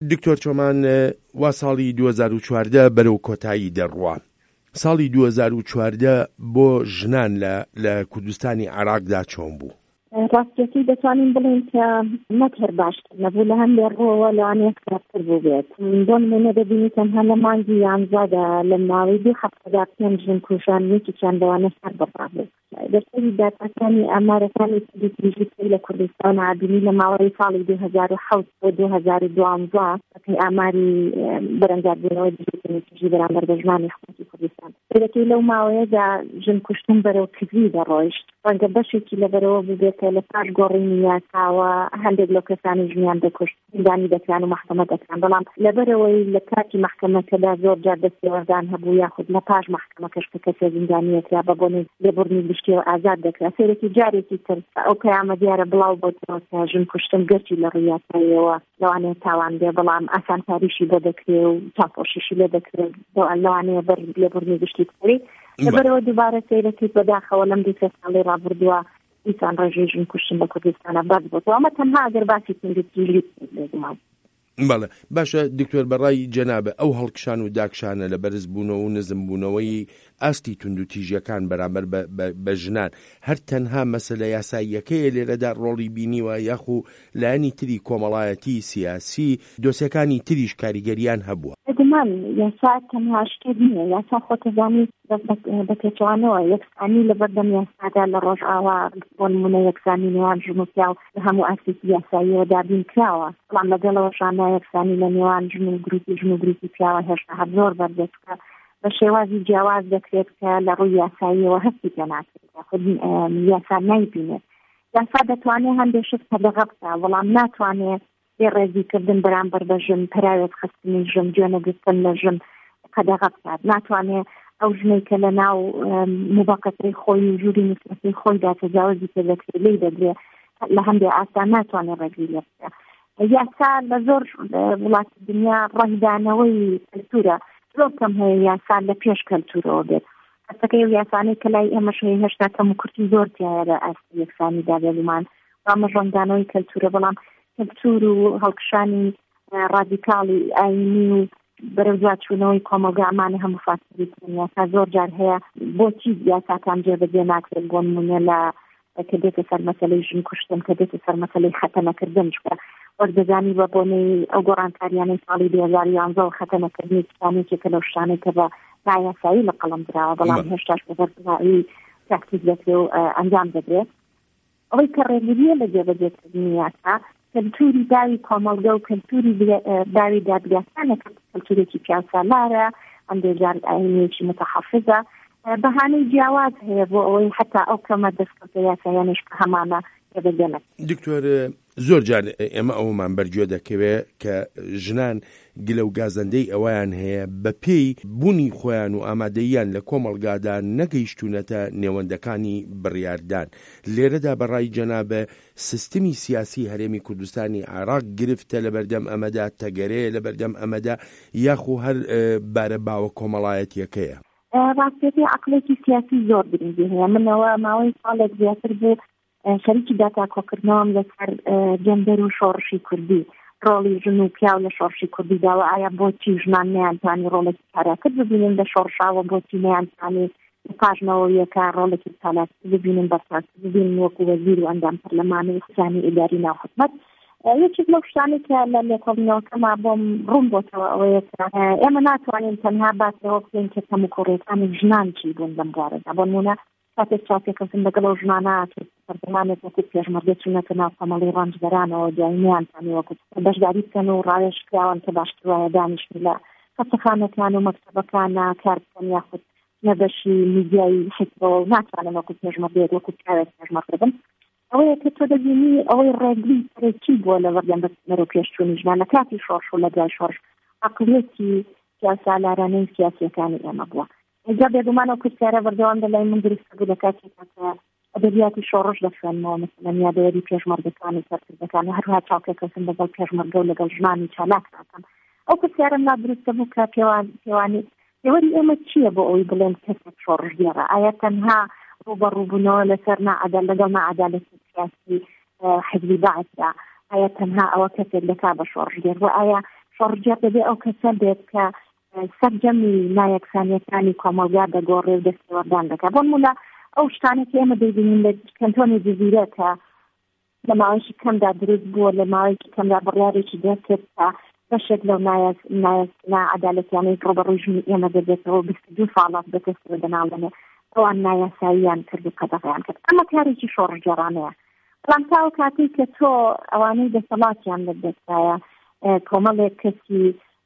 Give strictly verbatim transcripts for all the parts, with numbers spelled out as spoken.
دکتۆر چۆمان وا ساڵی دوو هەزار و چواردە بەرەو کۆتایی دەڕوا. ساڵی دوو هەزار و چواردە بۆ ژنان لە لە کوردستانی عێراقدا چۆن بوو؟ ڕاستیەکەی دەتوانین بڵێن کە نەکرد باشتر نەبوو لە هەندێ ڕۆوە لەوانەیە خراپتر بوو بێت. بۆ نمونە دەبینی تەنها لە مانگی یانزەدا لە ماوەی دوو هەفتەدا پێنج ژن کوژانیەکییان لەوانە سەر بەڕا بوو. دەستەوی داتاکانی ئامارەکانی دیتریژی لە کوردستان عابینی لە ماوەی ساڵی دوو هەزار و حەوت بۆ دوو هەزار و دوانزە بەپێی ئاماری بەرەنگاربوونەوەی دیتریژی بەرامبەر بە ژمانی حکومەتی کوردستان دەکەی لەو ماوەیەدا ژن کوشتن بەرەو کردی دەڕۆیشت. ڕەنگە بەشێکی لەبەرەوە بوو بێتە لە پاش گۆڕینی یاساوە هەندێک لەو کەسانی ژنیان دەکوشت زیندانی دەکران و محکەمە دەکران، بەڵام لەبەرەوەی لە کاتی محکەمەکەدا زۆر جار دەستێوەردان هەبوو یاخود لە پاش محکەمەکەش کە کەسێ زیندانیەکرا بە بۆنێ لێبوردنی گشتیەوە ئازاد دەکرا. سێرەکی جارێکی تر ئەو پەیامە دیارە بڵاو بۆتەوە کە ژن کوشتن گەرچی لە ڕووی یاساییەوە لەوانەیە تاوان بێ، بەڵام ئاسانکاریشی بۆ دەکرێت و چاپۆشیشی لێ دەکرێت لەوانەیە بەر لێبوردنی گشتی بکەری. لەبەرەوە دووبارە سێرەکەی بەداخەوە لەم دوو سێ ساڵی ڕابردووە ئیسان ڕێژەی ژن کوشتن لە کوردستانە باز بۆتەوە. ئەمە تەنها ئەگەر باسی تینگەتیژی بێزمان. بەڵێ باشە دکتۆر بەڕای جەنابە ئەو هەڵکشان و داکشانە لە بەرز بوونەوە و نزم بوونەوەی ئاستی تونند و تیژەکان بەرامبەر بە ژنان هەر تەنها مەسەلە یاساییەکەیە لێرەدا ڕۆڵی بینیوە یاخو لایەنی تری کۆمەڵایەتی سیاسی دۆسیەکانی تریش کاریگەریان هەبووە؟ گومان یاسا تەنها شتێک نییە. یاسا خۆتەزانی بە پێچوانەوە یەکسانی لە بەردەم یاسادا لە ڕۆژئاوا بۆ نمونە یەکسانی نێوان ژن و پیاو لە هەموو ئاستی یاساییەوە دابین کراوە، بەڵام لەگەڵەوەشانە یەکسانی لە نێوان ژن و گروپی ژن و گروپی پیاوە هێشتا هەر زۆر بەردەستکە بە شێوازی جیاواز دەکرێت کە لە ڕووی یاساییەوە هەستی پێ ناکرێت خود یاسا نایبینێت. یاسا دەتوانێت هەندێک شت پەردەغە بکات، بەڵام ناتوانێت ڕێزیکردن بەرامبەر بە ژن، پەراوێت خستنی ژن، گوێنەگرتن لە ژن قەدەغە بکات. ناتوانێت ئەو ژنەی کە لە ناو موباقەتەی خۆی و ژووری نسبەتی خۆیدا تەجاوزی پێ دەکرێت لێی دەدرێت لە هەندێک ئاستا ناتوانێت ڕێگری لێ بکات. یاسا لە زۆر وڵاتی دنیا ڕەنگدانەوەی کەلتورە زۆر کەم هەیە یاسا لە پێش کەلتورەوە بێت. هەستەکەی یاسانەی کە لای ئێمەش هەیە هێشتا کەم و کورتی زۆر تایە لە ئاستی یەکسانیدا بێگومان وامە ڕەنگدانەوەی کەلتورە، بەڵام کەلتور و هەڵکشانی ڕادیکاڵی ئاینی و بەرەوزاچوونەوەی کۆمەلگا ئەمانە هەموو فاکتۆری یاسا زۆر جار هەیە. بۆچی یاساکان جێبەجێ ناکرێت بۆ نمونە لە کە دێتە سەر مەسەلەی ژن کوشتن، کە دێتە سەر مەسەلەی خەتەنەکردن چکە وەردەزانی بە بۆنەی ئەو گۆڕانکاریانەی ساڵی دوو هەزار و یانزە و خەتەنەکردنی کتانێکێکە لەو شتانەی کە بە نایاسایی لە قەڵەم درراوە، بەڵام هێشتاش بە بەرگایی پراکتیس دەکرێت و ئەنجام دەدرێت. ئەوەی کە ڕێگریە لە جێبەجێکردنی یاسا کەلتوری داوی کۆمەلگا و کەلتوری داوی دادگاکانە کەلتورێکی پیاسالارە، هەندێک جار ئاینێکی متەحەفزە، بەهانەی جیاواز هەیە بۆ ئەوەی حتا ئەو کەمە دەستکەوتە یاسایانش کە هەمانە دەبێت. دکتۆر زۆر جار ئێمە ئەومان بەرگوێ دەکەوێت کە ژنان گلە و گازەندەی ئەویان هەیە بە پێی بوونی خۆیان و ئامادەییان لە کۆمەڵگادا نەگەیشتونەتە نێوەندەکانی بڕیاردان. لێرەدا بەڕای جەنابە سیستمی سیاسی هەرێمی کوردستانی عێراق گرفتە لە بەردەم ئەمەدا، تەگەرەیە لە بەردەم ئەمەدا یاخو هەر بارە باوە کۆمەڵایەتیەکەیە؟ ڕاستیەتی عەقڵێکی سیاسی زۆر گرنگی هەیە. منەوە ماوەی ساڵێک زیاتر بوو خەریکی داتا کۆکردنەوەم لەسەر جەندەر و شۆڕشی کوردی، ڕۆڵی ژن و پیاو لە شۆڕشی کوردی داوە ئایا بۆچی ژنان نەیانتوانی ڕۆڵێکی پاراکرد ببینن لە شۆڕشاوە، بۆچی نەیانتوانی پاژنەوەیەکە ڕۆڵێکی پاراکرد ببینن، بەرپرس ببینن وەکو وەزیر و ئەندام پەرلەمانی و خزانی ئیداری ناوحکومەت. یەکێک لەو شتانی کە لە لێکۆڵینەوەکەما بۆم ڕوون بۆتەوە ئەوەیە کە ئێمە ناتوانین تەنها باسەوە بکەین کە کەم و کوڕێکانی ژنان چی بوون لەم بوارەدا. بۆ نمونە کاتێک چاپێکەوتن لەگەڵ ئەو ژنانە پەرلەمانێک وەکو پێشمەرگە چوونەتە ناو کۆمەڵی ڕەنجبەرانەوە دوایینیانتانی وەکو بەشداری بکەن و ڕاوێژکراون کە باشتر وایە دانیشتن لە کەسەخانەکان و مەکتەبەکانە کار بکەن یاخود نەبەشی میدیایی حیزبەوە و ناتوانن وەکو پێشمەرگەیەک وەکو پیاوێک پێشمەرگ بن. ئەوەیە کە تۆ دەبینی ئەوەی ڕێگری سەرەکی بووە لە بەردەم بەرەو پێشچوونی ژنان لە کاتی شۆڕش و لە دوای شۆڕش عەقڵێتی سیاسالارانەی سیاسیەکانی ئێمە بووە. اینجا بێگومانەوە پرسیارە بەردەوام لەلای من دروستە بوو لە کاتێکە کە ئەدەبیاتی شۆڕش دەخوێنمەوە مەسەلەن یادەوەری پێشمەرگەکانی سەرکردەکان و هەروەها چاوپێکەوتن لەگەڵ پێشمەرگە و لەگەڵ ژنانی چالاک ناکەم. ئەو پرسیارەم لا دروستە بوو کە پێوانی پێوەری ئێمە چییە بۆ ئەوەی بڵێن کەسێک شۆڕش دێڕە؟ ئایا تەنها ڕوبەڕووبوونەوە لەسەر لەگەڵ نەعەدالەتی سیاسی حزبی بەعثدا؟ ئایا تەنها ئەوە کەسێک دەکا بە شۆڕش دێر؟ و ئایا شۆڕجە دەبێ ئەو کەسە بێت کە سەرجەمی نایەکسانیەکانی کۆمەلگا دەگۆڕێ و دەستێوەردان دەکات. بۆ نمونە ئەو شتانێکی ئێمە دەیبینین لە کەنتۆنی جزیرە کە لە ماوەیەکی کەمدا دروست بووە، لە ماوەیەکی کەمدا بڕیارێکی دەکرد کە بەشێک لەو نایەکسانە ڕۆبەڕووی ژنی ئێمە دەبێتەوە بیست و دوو ساڵات بەدەستەوە دەناڵێنێ ئەوان نایاساییان کرد و قەدەغیان کرد. ئەمە کارێکی شۆڕجێڕانەیە. بەڵام تا ئەو کاتی کە تۆ ئەوانەی دەسەڵاتیان لەدەستایە کۆمەڵێک کەسی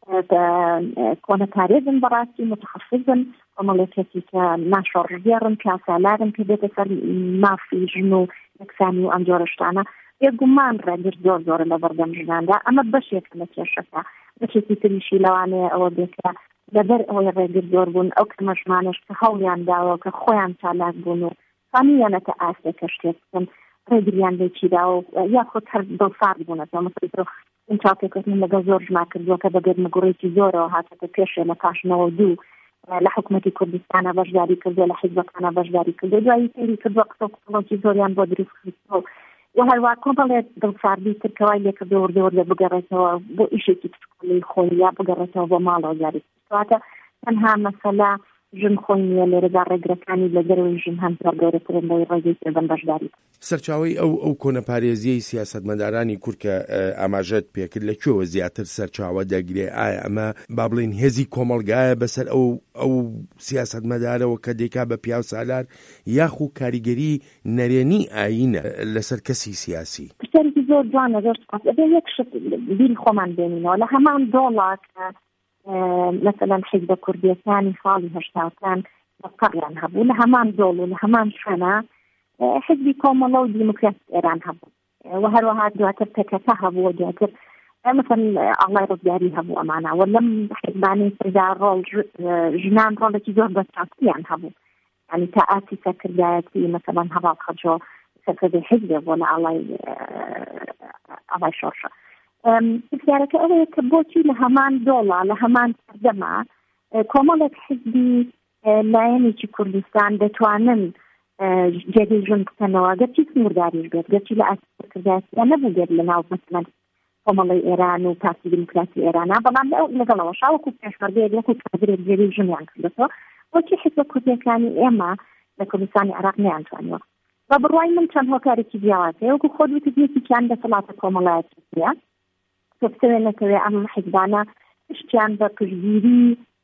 کۆنەپارێزن بەڕاستی متخەصصن، کۆمەڵێک کەسی کە ناشۆڕژێڕن کاسالارن کە بێتە سەر مافی ژن و یەکسانی و ئەم جۆرە شتانە بێگومان ڕێگر زۆر زۆرە لە بەردەم ژناندا. ئەمە بەشێک لە کێشەکە. بەشێکی تریشی لەوانەیە ئەوە بێتە لەبەر ئەوەی ڕێگر زۆر بوون ئەو کەمەژمانش کە هەوڵیان داوە کە خۆیان چالاک بوون و فامیانەتە ئاسێکە شتێک بکەن ڕێگریان لێکیداوە یاخۆت هەر دڵسارد بوونەتەوە. مەسەڵەن این چاوپێکەوتنی لەگەڵ زۆر ژما کردووە کە بەگەر مەگوڕێکی زۆرەوە هاتەکە پێشێ لە پاشنەوە دوو لە حکوومەتی کوردستانە بەشداری کردو، لە حیزبەکانە بەشداری کردو، دوایی تێری کردووە قسە قسەڵکی زۆریان بۆ دروست کردەوە و هەروە کۆمەڵێک دڵساردی ترکەوای لێکردو وردەوردە بگەڕێتەوە بۆ ئیشێکی پسکۆڵی خۆی یا بگەڕێتەوە بۆ ماڵەوە جاری کاتە تەنها مەسەلا ژن خۆی نییە لێرەدا ڕێگرەکانی لە دەروی ژن هەم زۆر گەورەترن لەوەی ڕێگەی پێبەن بەشداری. سەرچاوەی ئەو ئەو کۆنەپارێزیەی سیاسەتمەدارانی کورد کە ئاماژەت پێکرد لەکوێوە زیاتر سەرچاوە دەگرێ؟ ئایا ئەمە با بڵین هێزی کۆمەڵگایە بەسەر ئەو ئەو سیاسەتمەدارەوە کە دێکا بە پیاو سالار یاخو کاریگەری نەرێنی ئاینە لەسەر کەسی سیاسی؟ پرسیارێکی زۆر جوانە زۆر سپاس. ئەبێ یەک شت بیری خۆمان بێنینەوە لە هەمان دۆڵا کە مثلا حیزبە کوردیەکانی ساڵی هەشتاکان بەقەڕیان هەبوو، لە هەمان دۆڵ و لە هەمان شوێنە حزبی کۆمەڵە و دیموکراسی ئێران هەبوو و هەروەها دواتر پێکەکە هەبووە، دواتر مثلا ئاڵای ڕزگاری هەبوو ئەمانە و لەم حیزبانەی سەردا ڕۆڵ ژنان ڕۆڵێکی زۆر بەساتیان هەبوو، یعنی تا ئاسی سەرکردایەتی مثلا هەواڵ خەجۆ سەرکردی حزبێ بۆ لە ئاڵای ئاڵای شۆڕشە. پرسیارەکە ئەوەیە کە بۆچی لە هەمان دۆڵا لە هەمان سەردەما کۆمەڵێک حزبی لایەنێکی کوردستان دەتوانن جێگەی ژن بکەنەوە گەرچی سنوورداریش بێت، گەرچی لە ئاسکردایەتیە نەبوو گەر لە ناو مثلەن کۆمەڵی ئێران و پارتی دیموکراسی ئێرانە، بەڵام لەگەڵەوە شاوەکو پێشمەرگەیەک یەک کادرێک جێگەی ژنیان کردەوە. بۆچی حزبە کوردیەکانی ئێمە لە کوردستانی عێراق نەیانتوانیوە؟ بە بڕوای من چەند هۆکارێکی جیاوازەیە وەکو خۆت وتت یەکێکیان دەسەڵاتە کۆمەڵایەتیە تۆبسەوێنەکەوێ ئەم حیزبانە پشتیان بە پشتگیری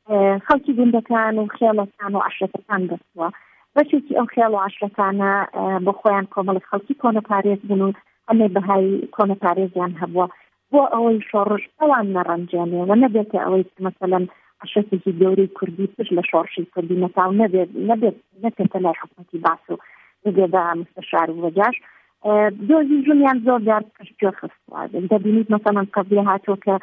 خەڵکی گوندەکان و خێڵەکان و عەشرەتەکان دەستووە. بەشێکی ئەو خێڵ و عەشرەتانە بۆ خۆیان کۆمەڵی خەڵکی کۆنەپارێز بوون و ئەمێ بەهای کۆنەپارێزیان هەبووە بۆ ئەوەی شۆڕش ئەوان نەڕەنجێنێ و نەبێتە ئەوەی مەسەلەن عەشرەتێکی گەورەی کوردی پشت لە شۆڕشی کوردی نەتاو نەبێت نەبێت نەکەتە لای حکومەتی باس و بێ بە مستەشار و وەجاش دۆزی ژنیان زۆر جار پشتگوێ خستووە. دەبینیت مەسەلەن قەبلێ هاتووە کە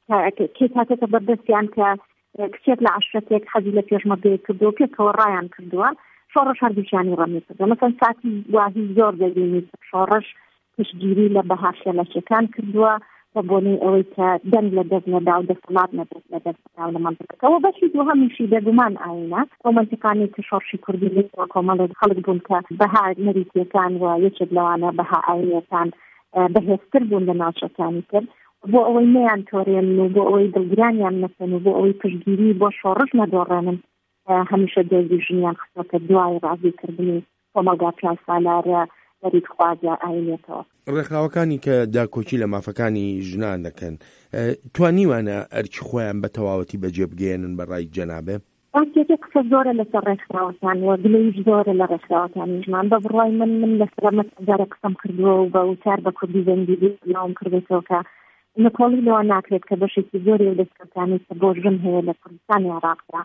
کێت هاتێتە بەردەستیان کە کچێک لە عەشرەتێک حەزی لە پێشمەرگەیەک کردووە پێکەوە ڕایان کردووە، شۆڕش هەردووچیانی ڕەمی کردووە. مەسەلەن ساتی واهی زۆر دەبینیت شۆڕش پشتگیری لە بەها شێلەکەکان کردووە بە بۆنەی ئەوەی کە دەنگ لە دەست نەدا و دەسەڵات نەدەست لە دەست نەدا لە مەنتیقەکەەوە. بەشی دووهەمیشی بێگومان ئاینە ئەو مەنتیقانی کە شۆڕشی کوردی لێتەوە کۆمەڵێک خەڵک بوون کە بەها نەریتیەکان و یەکێک لەوانە بەها ئاینیەکان بەهێزتر بوون لە ناوچەکانی تر بۆ ئەوەی نەیان تۆرێن و بۆ ئەوەی دڵگرانیان نەکەن و بۆ ئەوەی پشتگیری بۆ شۆڕش نەدۆڕێنن هەمیشە دۆزی ژنیان خستۆکە دوای ڕازیکردنی کۆمەلگا پیاو سالارە دەریت خوازە ئاینێتەوە. ڕێکخراوەکانی کە داکۆچی لە مافەکانی ژنان دەکەن توانیوانە ئەرکی خۆیان بە تەواوەتی بەجێ بگەێنن بە ڕای جەنابێ؟ ئەوکێکە قسە زۆرە لەسەر ڕێکخراوەکان و گلەیش زۆرە لە ڕێکخراوەکانی ژنان. بە بڕوای من من لەسەر مەسەجارە قسەم کردووە و بە وتار بە کوردی زەنگیری ناوم کردێتەوە کە نەکۆڵی لەوە ناکرێت کە بەشێکی زۆری و دەستکەوتانی کە بۆ ژن هەیە لە کوردستانی عێراقدا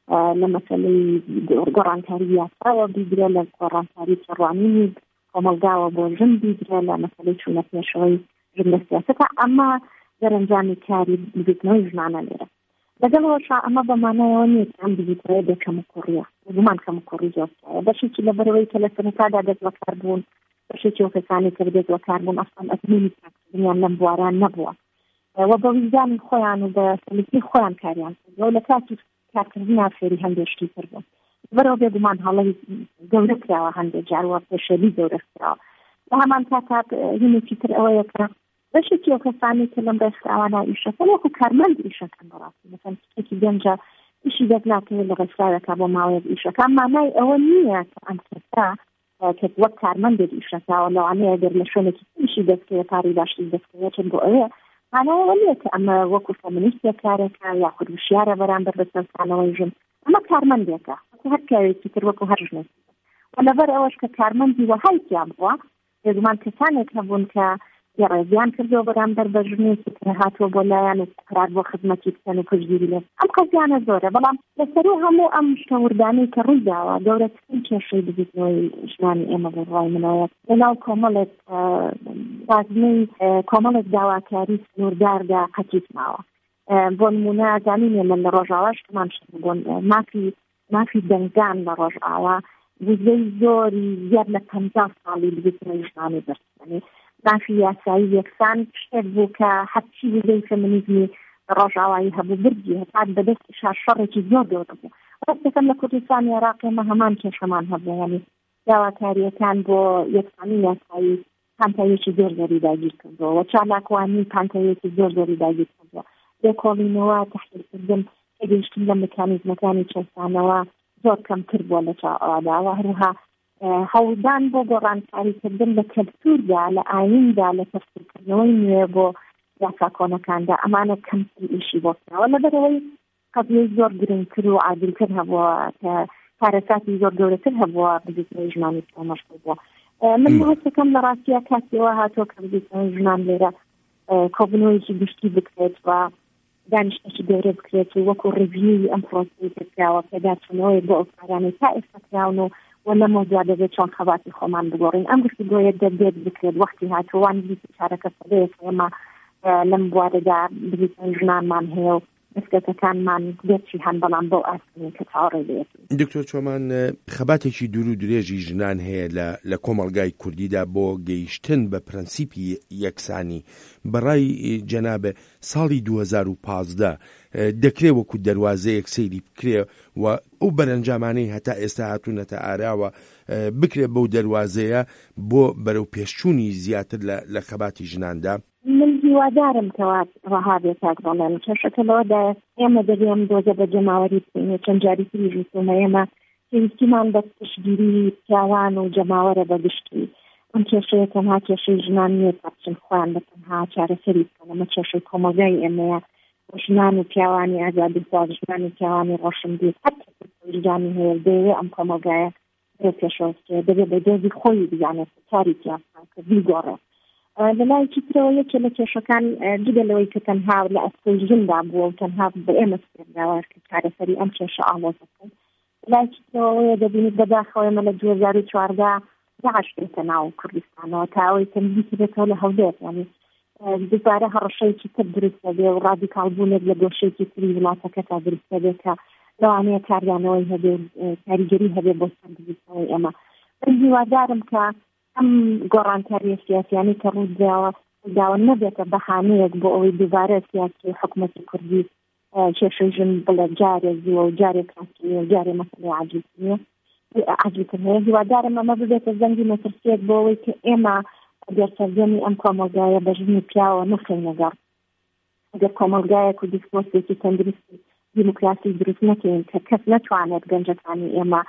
لە مەسەلەی گۆڕانکاری یاساوە بیگرێ، لە گۆڕانکاری چڕوانینی کۆمەلگاوە بۆ ژن بیگرێ، لە مەسەلەی چوونە پێشەوەی ژن لە سیاسەتە. ئەمە دەرەنجامی کاری ببیتنەوەی ژنانە لێرە. لەگەڵەوەشا ئەمە بەمانایەوە نیە ئەم بگیتەوە بێ کەم و کوڕیە گومان کەم و کوڕی زۆرایە. بەشێکی لە بەرەوەی کە لە سەرەتادا دەست بەکار بوون، بەشێکی ئەوکەسانی کە دەست بەکار بوون ئەسڵەن ئەتمینی کاکردنیان لەم بواران نەبووە و بە ویزانی خۆیان و بە سەلوکی خۆیان کاریان کردەوە لە کاتی کارکردنیان فێری هەندێک شتی تر بوون. بەرەوە بێگومان هەڵەی گەورە کراوە هەندێک جار وە پێشەلی گەورە کراوە. لە هەمان کاتات هینێکی تر ئەوەیە کە بەشێکی ئەو کەسانی کە لەم ڕێکخراوانە ئیشەکەن وەکو کارمەند ئیشەکەن بەڕاستی مثلا شتێکی گەنجە ئیشی دەست ناکەوێت لە ڕێکخراوێکا بۆ ماوەیەک ئیشەکە مانای ئەوە نییە کە ئەم کەسە کە وەک کارمەندێک ئیشەکەوە لەوانەیە ئەگەر لە شوێنێکی ئیشی دەستکەوێت کاری باشی دەستکەوێت چون بۆ ئەوەیە مانای ئەوە نییە کە ئەمە وەکو فەمینیستێک کارێکە یاخود وشیارە بەرامبەر بە سەرسانەوەی ژن ئەمە کارمەندێکە وەکو هەر پیاوێکی تر وەکو هەر ژنێکی و لەبەر ئەوەش کە کارمەندی وەهایتیان بووە بێگومان کەسانێک هەبوون کە ڕێزیان کردەوە بەرامبەر بە ژنێکی تر هاتووە بۆ لایەن و قرار بۆ خزمەتی بکەن و پشتگیری لێ ئەم قەزیانە زۆرە بەڵام لەسەرەوە هەموو ئەم شتەوردانەی کە ڕوویداوە گەورەترین کێشەی بگیتنەوەی ژنانی ئێمە بۆ ڕای منایەت لەناو کۆمەڵێک بازنەی کۆمەڵێک داواکاری سنوورداردا قەتیتماوە بۆ نمونە زانین ئێمە لە ڕۆژاواش تمان شت بوون مافی مافی دەنگدان لە ڕۆژئاوا وزەی زۆری زیاد لە پەنجا ساڵی بگیتنەوەی ژنانی بەرسەنی مافی یاسایی یەکسان شتێک بوو کە هەرچی وزەی فەمینیزمی ڕۆژئاوایی هەبوو بردی هەتات بەدەستی شەڕێکی زۆر گەورە بوو ڕاستەکەم لە کوردستانی عێراق ئێمە هەمان کێشەمان هەبوو یعنی داواکاریەکان بۆ یەکسانی یاسایی پانتایەکی زۆر زۆری داگیر کردەوە و چالاکوانی پانتایەکی زۆر زۆری داگیر کردەوە لێکۆڵینەوە تەحلیلکردن هێگەیشتن لە مەکانیزمەکانی چەسانەوە زۆر کەمتر بووە لە چاوەداوە هەروها هەوڵدان بۆ گۆڕانکاریکردن لە کەلتوردا لە ئایندا لە تەفسیرکردنەوەی نوێ بۆ یاسا کۆنەکاندا ئەمانە کەمتر ئیشی بۆ کراوە لەبەرەوەی قەزیەی زۆر گرنگتر و عادلتر هەبووە کە کارەساتی زۆر گەورەتر هەبووە بگیتنەوەی ژنانی مەشغوڵ بووە من هەستەکەم لە ڕاستیە کاتیەوە هاتووە کە بگیتنەوەی ژنان لێرە کۆبنەوەیکی گشتی بکرێت و دانیشتێکی گەورە بکرێت و وەکو ڕێڤیوی ئەم پرۆسەی کراوە پێداچوونەوەی بۆ ئەو کارانەی تا ئێستا کراون و ولا موضوع دەبێت چۆن خەواتی خۆمان بگۆڕین ئەم گفتوگۆیە دەبێت بکرێت وەختی هاتووان بیست چارەکە سەدەیەک ئێمە لەم بوارەدا بریتن ژنانمان هەیە و مزگەوتەکانمان بێتی هەن بەڵام بۆ ئاستی کە چاوەڕێ بێت. دکتۆر چۆمان خەباتێکی دوور و درێژی ژنان هەیە لە کۆمەڵگای کوردیدا بۆ گەیشتن بە پرەنسیپی یەکسانی بەڕای جەنابە ساڵی دوو هەزار و پانزدە دەکرێت وەکو دەواازەیەک سەیری بکرێ و ئەو بەرەنجامانەی هەتا ئێستا هاتوونەتە ئاراوە بکرێت بەو دەواازەیە بۆ بەرەو پێشچوونی زیاتر لە خەباتی ژناندا. من هیوادارم کەوات ڕەها بێت تاگڕۆڵێن کێشەکەلەوەدا ئێمە دەبێم دۆزە بە جەماوەری بکەین چەند جاری تری ژووتمە ئێمە پێویستیمان بە پشتگیری پیاوان و جەماوەرە بەگشتی ئەم کێشەیە تەنها کێشەی ژنان نیە پاچن خۆیان بە تەنها چارەسەری بکەن ئەمە کێشەی کۆمەلگای ئێمەیە ژنان و پیاوانی ئازادی خواز ژنان و پیاوانی ڕۆشنبیر هەرجانی هەیە دەیەوێ ئەم کۆمەلگایە بێ پێشەوەستێ دەبێت بە دۆزی خۆی بزانێت کاری پیاوان کە بیگۆڕێت لەلایەکی ترەوە یەکێ لە کێشەکان جگەلەوەی کە تەنها لە ئەسپەی ژندا بووە و تەنها بە ئێمە سپێرداوە کە چارەسەری ئەم کێشە ئاڵۆزەکەن لایەکی ترەوەیە دەبینیت بەداخەوە ئێمە لە دوو هەزار و چواردە داعش بێتە ناو کوردستانەوە تا ئەوەی تەنبیهی بێتەوە لە هەولێر یعنی دووبارە هەڕەشەیەکی تر دروستە بێ و ڕادیکالبوونێک لە گۆشەیەکی تری وڵاتەکە تا دروستە بێت کە لەوانەیە کاریانەوەی هەبێ کاریگەری هەبێ بۆ سەربردنەوەی ئێمە من هیوادارم کە ئەم گۆڕانکاریە سیاسیانی کە ڕووداوە داوە نەبێتە بەهانەیەک بۆ ئەوەی دووبارە سیاسی حکوومەتی کوردی کێشەی ژن بڵێ جارێ زیوە و جارێ کاسیە و جارێ مەسەلەی عاجزیە عاجزتر هەیە هیوادارم ئەمە ببێتە زەنگی مەترسیەک بۆ ئەوەی کە ئێمە دەرسەردێنی ئەم کۆمەلگایە بە ژنی پیاوە نخەینەگەڕ ئەگەر کۆمەلگایەک و دیسپۆسێکی تەندروستی دیموکراسی دروست نەکەین کە کەس نەتوانێت گەنجەکانی ئێمە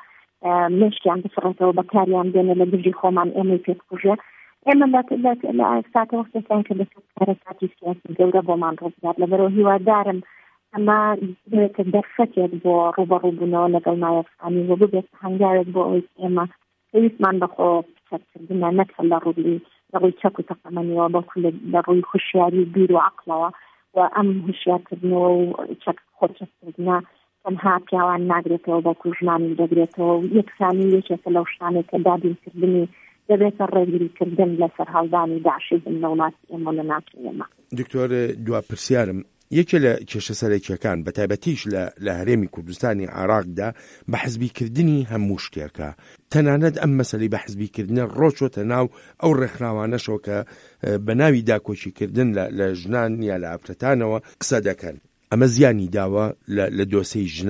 مشتیان بفڕێتەوە بەکاریان بێنە لە دژی خۆمان ئێمەی پێکوژێ ئێمە لە ئێستاکە وەختێکیان کە بەسەر کاتی سیاسی گەورە بۆمان ڕۆزگار لەبەرەوە هیوادارم ئەمە بێتە دەرفەتێک بۆ ڕوبەڕووبوونەوە لەگەڵ نایەکانی و ببێت هەنگاوێک بۆ ئەوەی ئێمە پێویستمان بەخۆ سەرکردنە نەکە لە ڕووی لە ڕووی چەک و تەقەمەنیەوە بەڵکو لە ڕووی خوشیاری بیر و عەقڵەوە و ئەم هوشیارکردنەوە و چەک خۆچەکردنە تەنها پیاوان ناگرێتەوە بەڵکو ژنانی دەگرێتەوە و یەکسانی یەکێکە لەو شتانێک کە دابینکردنی دەبێتە ڕێگریکردن لەسەر هەڵدانی داعشی بن لە وڵاتی ئێمە لە ناوچەی ئێمە. دکتۆر دوا پرسیارم یەکێ لە کێشە سەرەکیەکان بە تایبەتیش لە هەرێمی کوردستانی عێراقدا بە حزبیکردنی هەموو شتێکە تەنانەت ئەم مەسەلەی بە حزبیکردنە ڕۆچۆتە ناو ئەو ڕێکخراوانەشەوە کە بە ناوی داکۆچیکردن لە ژنان یا لە ئافرەتانەوە قسە دەکەن ئەمە زیانی داوە لە دۆسەی ژنان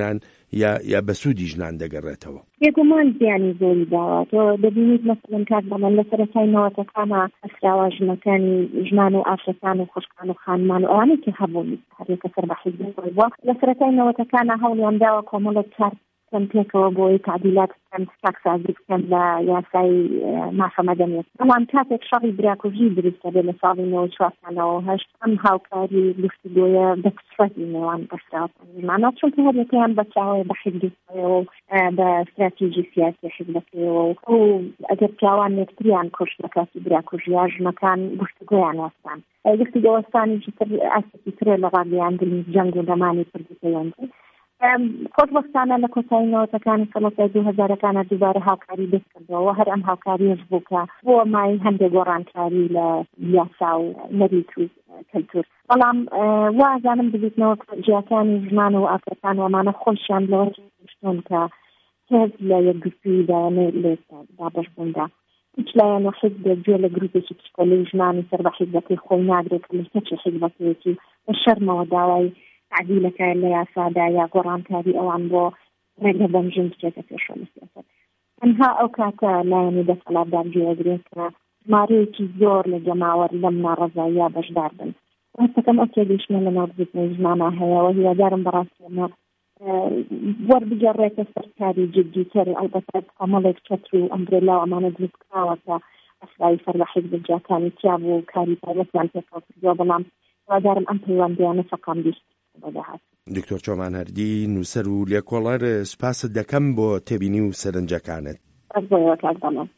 یا یا بەسوودی ژنان دەگەڕێتەوە. یەکمان زیانی زۆری داوە تۆ دەبینیت مەسەڵەن کات بەڵام لە سەرەتای نەوەتەکانە ئەسراوە ژنەکانی ژنان و ئافرەتان و خوشکان و خانمان و ئەوانەی کە هەبوون هەرێکە سەر بەحیز بووە لە سەرەتای نەوەتەکانە هەوڵیان داوە کۆمەڵێک کار کەم پێکەوە بۆی تعدیلات بکەن تاکسازی بکەن لە یاسای مافە مەدەنیەت. بەڵام کاتێک شەڕی براکوژی دروستە بێ لە ساڵی نەوە چوارسانەوە هەشت ئەم هاوکاری گفتوگۆیە بە کچڕەتی نێوان بەستراوەکانی مانەوە چونکە هەرێکیان بە چاوەیە بە حیزبەکەیەوە و بە استراتیژی سیاسی حیزبەکەیەوە و ئەگەر پیاوان نێکتریان کوشت لە کاتی براکوژیە ژنەکان گفتوگۆیان وەستان. گفتوگۆ وەستانێکی تر ئاستی ترێ لە ڕاگەیاندنی جەنگ و دەمانی پردوکەیەندی. خۆشبەختانە لە کۆتایی نەوەتەکانی سەڵەتای دوو هەزارەکانە دووبارە هاوکاری دەستکردەوە هەر ئەم هاوکاریش بووکە بۆ مای هەندێک گۆڕانکاری لە یاسا و نەریت و کەلتور. بەڵام وازانم ببیتنەوە جیاکانی ژمان و ئافرەتان وەمانە خۆشیان لەوە شتون کە هێز لە یەکگرتووی دایانێت لێ دابەشبووندا هیچ لایەن و حیزبێک گوێ لە گروپێکی کچکۆلەی ژمانی سەر بە حیزبەکەی خۆی ناگرێت لە هیچ حیزبەکەیەکی بە شەرمەوە داوای تعدیلەکە لە یاسادا یا گۆڕانکاری ئەوان بۆ ڕێگە بەنجین بچێتە پێشەوە لە سیاسەت. تەنها ئەو کاتە لایەنی دەسەڵاتدار گوێگرێت کە ژمارەیەکی زۆر لە جەماوەر لەم ناڕەزاییە بەشدار بن. هەستەکەم ئەو تێگەیشتنە لە ناوبردنەوەی ژمانە هەیەەوە هیوادارم بەڕاستیانە وەربگەڕێتە سەرکاری جددیتر ئەلبەتە کۆمەڵێک چەتر و ئەمبرێلا و ئەمانە دروستکراوە کە ئەسرای سەر بە حیزب جیاکانی تیا بوو کاری تایبەتیان پێکەوە کردووە بەڵام هیوادارم ئەم پەیوەندیانە سەقام بیست. دکتۆر چۆمان هەردی نووسەر و لێکۆڵەر سوپاست دەکەم بۆ تێبینی و سەرنجەکانت.